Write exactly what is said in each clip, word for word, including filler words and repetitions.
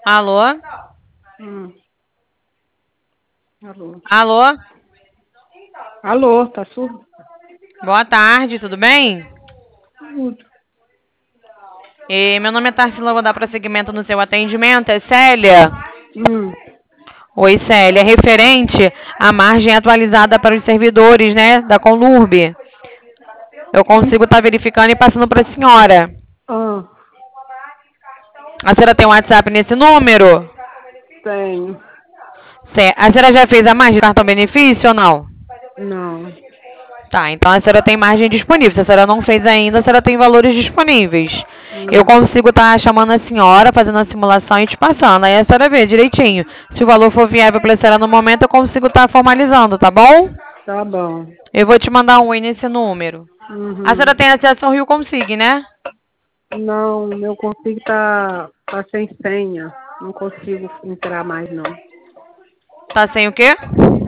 Alô? Hum. Alô? Alô? Alô, tá surdo? Boa tarde, tudo bem? Tudo. E meu nome é Tarsila, vou dar prosseguimento no seu atendimento. É Célia? Hum. Oi, Célia. Referente à margem atualizada para os servidores, né, da Conlurb. Eu consigo estar verificando e passando para a senhora. Ah, A senhora tem um WhatsApp nesse número? tenho. Cé- A senhora já fez a margem de cartão benefício ou não? Não. Tá, então a senhora tem margem disponível. Se a senhora não fez ainda, a senhora tem valores disponíveis. Eu Hum. consigo estar chamando a senhora, fazendo a simulação e te passando. Aí a senhora vê direitinho. Se o valor for viável para a senhora no momento, eu consigo estar formalizando, tá bom? Tá bom. Eu vou te mandar um oi nesse número. A Uhum. senhora tem acesso ao Rio Consig, né? Não, meu consigo tá, tá sem senha. Não consigo entrar mais, não. Tá sem o quê?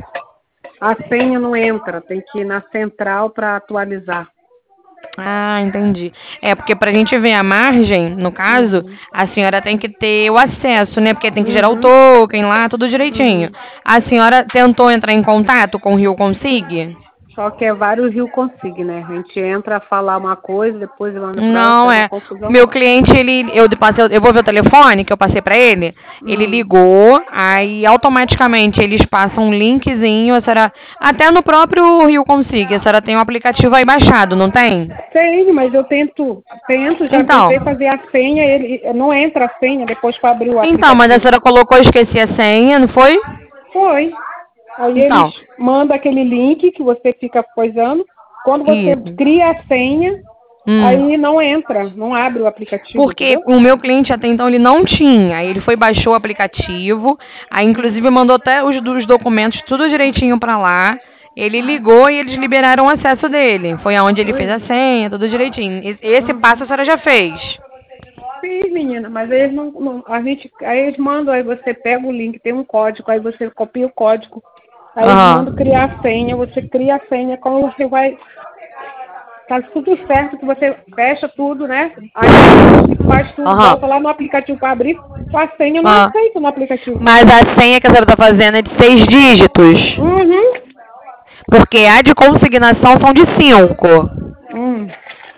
A senha não entra, tem que ir na central para atualizar. Ah, entendi. É, porque pra gente ver a margem, no caso, Uhum. a senhora tem que ter o acesso, né? Porque tem que gerar o Uhum. token lá, tudo direitinho. Uhum. A senhora tentou entrar em contato com o Rio Consig? Só que é vários Rio Consig, né? A gente entra a falar uma coisa, depois manda pra outra, Não, é uma é. O confusão meu só. cliente, ele, eu passei, eu vou ver o telefone que eu passei pra ele. Ele Hum. ligou, aí automaticamente eles passam um linkzinho, a senhora, até no próprio Rio Consig, a senhora tem um aplicativo aí baixado, não tem? Tem, mas eu tento, tento, já Então, tentei fazer a senha, ele não entra a senha depois para abrir o então, mas a aplicativo. senhora colocou, esqueci a senha, não foi? Foi. Aí eles Então, mandam aquele link que você fica coisando. Quando você isso. cria a senha, Hum. aí não entra, não abre o aplicativo, Porque entendeu? o meu cliente até então ele não tinha. Aí ele foi, baixou o aplicativo, aí inclusive mandou até os, os documentos tudo direitinho pra lá. Ele ligou e eles liberaram o acesso dele. Foi aonde ele fez a Uhum. senha, tudo direitinho. Esse esse passo Uhum. a senhora já fez. Sim, menina, mas eles não, não- a gente, aí eles mandam, aí você pega o link, tem um código, aí você copia o código, aí eles Aham. mandam criar a senha, você cria a senha, quando você vai, tá tudo certo, que você fecha tudo, né? Aí faz tudo, Aham. volta lá no aplicativo para abrir, a senha não Ah. aceita no aplicativo. Mas a senha que a senhora tá fazendo é de seis dígitos. Uhum. Porque a de consignação são de cinco. Hum.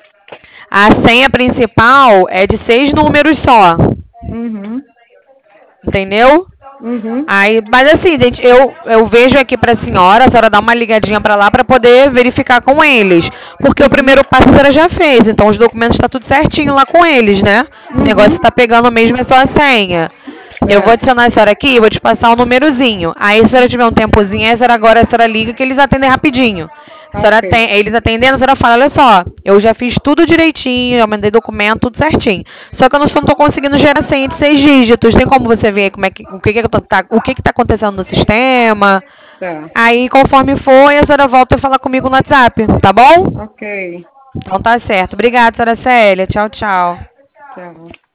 A senha principal é de seis números só. Uhum. Entendeu? Uhum. Aí, mas assim, gente, eu, eu vejo aqui pra senhora, a senhora dá uma ligadinha pra lá pra poder verificar com eles. Porque o Uhum. primeiro passo a senhora já fez, então os documentos tá tudo certinho lá com eles, né? O negócio Uhum. tá pegando mesmo é só a senha. Eu vou É. adicionar a senhora aqui e vou te passar um númerozinho. Aí, se a senhora tiver um tempozinho, aí a senhora agora a senhora liga que eles atendem rapidinho. A senhora Ok. tem, eles atendendo, a senhora fala, olha só, eu já fiz tudo direitinho, eu mandei documento, tudo certinho. Só que eu não estou conseguindo gerar senha de seis dígitos. Tem como você ver como é que, o que que tá, o que que tá acontecendo no sistema? Tá. Aí, conforme for, a senhora volta a falar comigo no WhatsApp, tá bom? Ok. Então tá certo. Obrigada, senhora Célia. Tchau, tchau. Tchau.